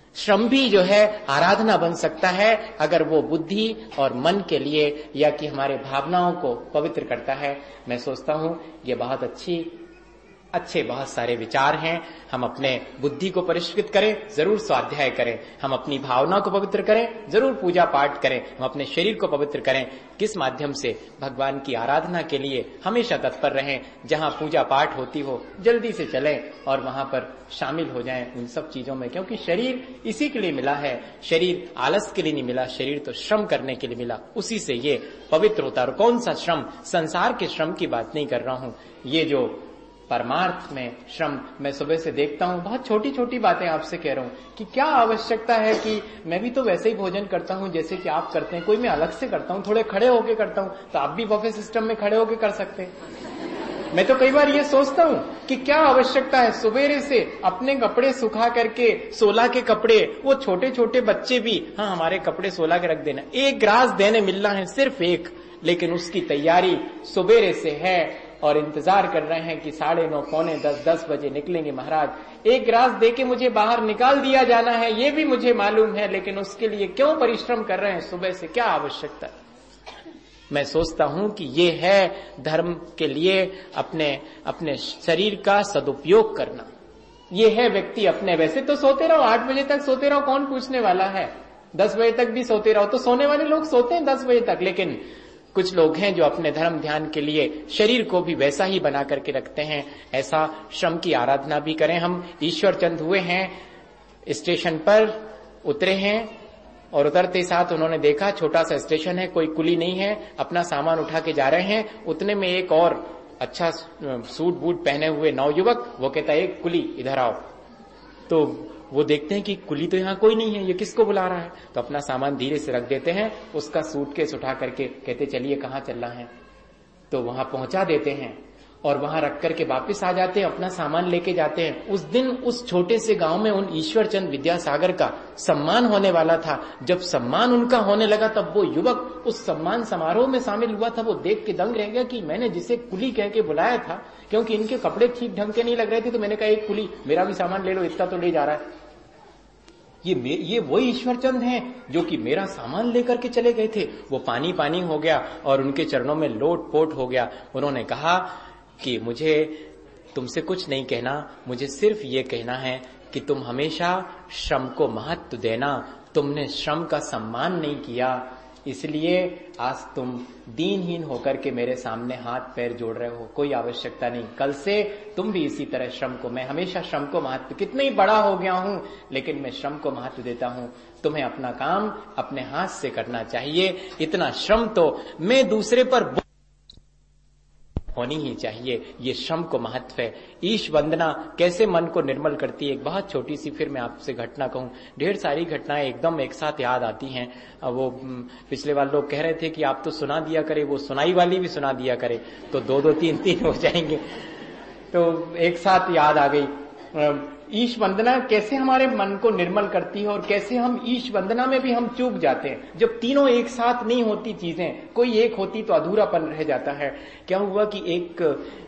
श्रम भी जो है आराधना बन सकता है अगर वो बुद्धि और मन के लिए या कि हमारे भावनाओं को पवित्र करता है। मैं सोचता हूं ये बहुत अच्छे बहुत सारे विचार हैं। हम अपने बुद्धि को परिष्कृत करें, जरूर स्वाध्याय करें। हम अपनी भावना को पवित्र करें, जरूर पूजा पाठ करें। हम अपने शरीर को पवित्र करें। किस माध्यम से? भगवान की आराधना के लिए हमेशा तत्पर रहें। जहां पूजा पाठ होती हो जल्दी से चलें और वहां पर शामिल हो जाएं उन सब चीजों में, क्योंकि शरीर इसी के लिए मिला है। शरीर आलस के लिए नहीं मिला, शरीर तो श्रम करने के लिए मिला, उसी से ये पवित्र होता है। और कौन सा श्रम? संसार के श्रम की बात नहीं कर रहा हूं, ये जो परमार्थ में श्रम मैं सुबह से देखता हूं। बहुत छोटी छोटी बातें आपसे कह रहा हूं कि क्या आवश्यकता है कि मैं भी तो वैसे ही भोजन करता हूं जैसे कि आप करते हैं, कोई मैं अलग से करता हूं, थोड़े खड़े होके करता हूं, तो आप भी बफे सिस्टम में खड़े होके कर सकते हैं। मैं तो कई बार ये सोचता हूं कि क्या आवश्यकता है सवेरे से अपने कपड़े सुखा करके 16 के कपड़े, वो छोटे छोटे बच्चे भी, हाँ हमारे कपड़े 16 के रख देना, एक ग्रास देने मिलना है, सिर्फ एक, लेकिन उसकी तैयारी सवेरे से है और इंतजार कर रहे हैं कि 9:30 पौने 10 बजे निकलेंगे महाराज। एक ग्रास देके मुझे बाहर निकाल दिया जाना है, ये भी मुझे मालूम है, लेकिन उसके लिए क्यों परिश्रम कर रहे हैं सुबह से? क्या आवश्यकता है? मैं सोचता हूं कि ये है धर्म के लिए अपने शरीर का सदुपयोग करना। ये है व्यक्ति अपने, वैसे तो सोते रहो 8 बजे तक सोते रहो, कौन पूछने वाला है? 10 बजे तक भी सोते रहो, तो सोने वाले लोग सोते हैं 10 बजे तक, लेकिन कुछ लोग हैं जो अपने धर्म ध्यान के लिए शरीर को भी वैसा ही बना करके रखते हैं। ऐसा श्रम की आराधना भी करें। हम ईश्वर चंद हुए हैं, स्टेशन पर उतरे हैं और उतरते साथ उन्होंने देखा छोटा सा स्टेशन है, कोई कुली नहीं है, अपना सामान उठा के जा रहे हैं। उतने में एक और अच्छा सूट बूट पहने हुए नौयुवक, वो कहता है एक कुली इधर आओ। तो वो देखते हैं कि कुली तो यहाँ कोई नहीं है, ये किसको बुला रहा है? तो अपना सामान धीरे से रख देते हैं, उसका सूटकेस उठा करके कहते चलिए कहाँ चल रहा है, तो वहां पहुंचा देते हैं और वहां रख करके वापस आ जाते हैं, अपना सामान लेके जाते हैं। उस दिन उस छोटे से गांव में उन ईश्वरचंद विद्यासागर का सम्मान होने वाला था। जब सम्मान उनका होने लगा तब वो युवक उस सम्मान समारोह में शामिल हुआ था। वो देख के दंग रह गया कि मैंने जिसे कुली कह के बुलाया था, क्योंकि इनके कपड़े ठीक ढंग के नहीं लग रहे थे, तो मैंने कहा एक कुली मेरा भी सामान ले लो, इतना तो ले जा रहा है। ये वो ईश्वरचंद हैं जो कि मेरा सामान लेकर के चले गए थे। वो पानी पानी हो गया और उनके चरणों में लोट पोट हो गया। उन्होंने कहा कि मुझे तुमसे कुछ नहीं कहना, मुझे सिर्फ ये कहना है कि तुम हमेशा श्रम को महत्व देना। तुमने श्रम का सम्मान नहीं किया, इसलिए आज तुम दीनहीन होकर के मेरे सामने हाथ पैर जोड़ रहे हो। कोई आवश्यकता नहीं, कल से तुम भी इसी तरह श्रम को, मैं हमेशा श्रम को महत्व, कितना ही बड़ा हो गया हूं लेकिन मैं श्रम को महत्व देता हूं। तुम्हें अपना काम अपने हाथ से करना चाहिए। इतना श्रम तो मैं दूसरे पर होनी ही चाहिए। ये श्रम को महत्व है। ईश वंदना कैसे मन को निर्मल करती है। एक बहुत छोटी सी फिर मैं आपसे घटना कहूं, ढेर सारी घटनाएं एकदम एक साथ याद आती हैं। वो पिछले वाले लोग कह रहे थे कि आप तो सुना दिया करे, वो सुनाई वाली भी सुना दिया करे, तो 2-2 3-3 हो जाएंगे। तो एक साथ याद आ गई। ईश वंदना कैसे हमारे मन को निर्मल करती है और कैसे हम ईश वंदना में भी हम चूक जाते हैं। जब तीनों एक साथ नहीं होती चीजें, कोई एक होती तो अधूरापन रह जाता है। क्या हुआ कि एक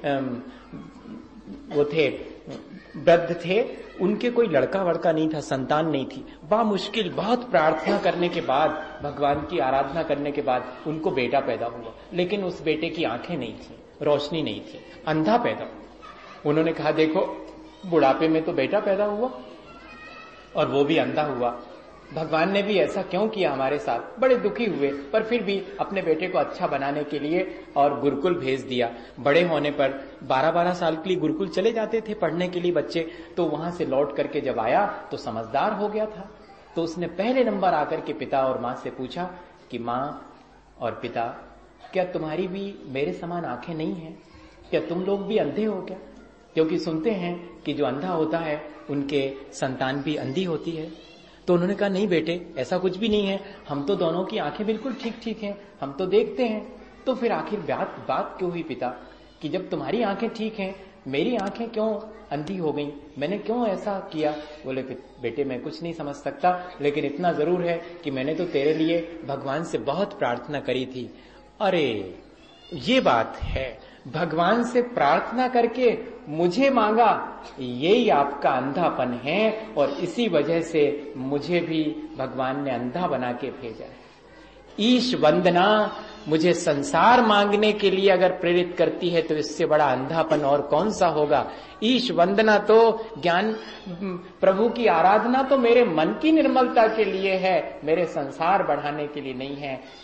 वो थे, वृद्ध थे, उनके कोई लड़का वड़का नहीं था, संतान नहीं थी। बा मुश्किल बहुत प्रार्थना करने के बाद, भगवान की आराधना करने के बाद उनको बेटा पैदा हुआ, लेकिन उस बेटे की आंखें नहीं थी, रोशनी नहीं थी, अंधा पैदा हुआ। उन्होंने कहा देखो बुढ़ापे में तो बेटा पैदा हुआ और वो भी अंधा हुआ, भगवान ने भी ऐसा क्यों किया हमारे साथ। बड़े दुखी हुए, पर फिर भी अपने बेटे को अच्छा बनाने के लिए और गुरुकुल भेज दिया। बड़े होने पर 12-12 साल के लिए गुरुकुल चले जाते थे पढ़ने के लिए बच्चे। तो वहां से लौट करके जब आया तो समझदार हो गया था। तो उसने पहले नंबर आकर के पिता और माँ से पूछा कि माँ और पिता, क्या तुम्हारी भी मेरे समान आंखें नहीं है? क्या तुम लोग भी अंधे हो क्या? क्योंकि सुनते हैं कि जो अंधा होता है उनके संतान भी अंधी होती है। तो उन्होंने कहा नहीं बेटे, ऐसा कुछ भी नहीं है, हम तो दोनों की आंखें बिल्कुल ठीक ठीक हैं, हम तो देखते हैं। तो फिर आखिर बात क्यों हुई पिता कि जब तुम्हारी आंखें ठीक हैं मेरी आंखें क्यों अंधी हो गई, मैंने क्यों ऐसा किया? बोले बेटे मैं कुछ नहीं समझ सकता, लेकिन इतना जरूर है कि मैंने तो तेरे लिए भगवान से बहुत प्रार्थना करी थी। अरे ये बात है, भगवान से प्रार्थना करके मुझे मांगा, यही आपका अंधापन है और इसी वजह से मुझे भी भगवान ने अंधा बना के भेजा है। ईश वंदना मुझे संसार मांगने के लिए अगर प्रेरित करती है तो इससे बड़ा अंधापन और कौन सा होगा। ईश वंदना तो ज्ञान, प्रभु की आराधना तो मेरे मन की निर्मलता के लिए है, मेरे संसार बढ़ाने के लिए नहीं है।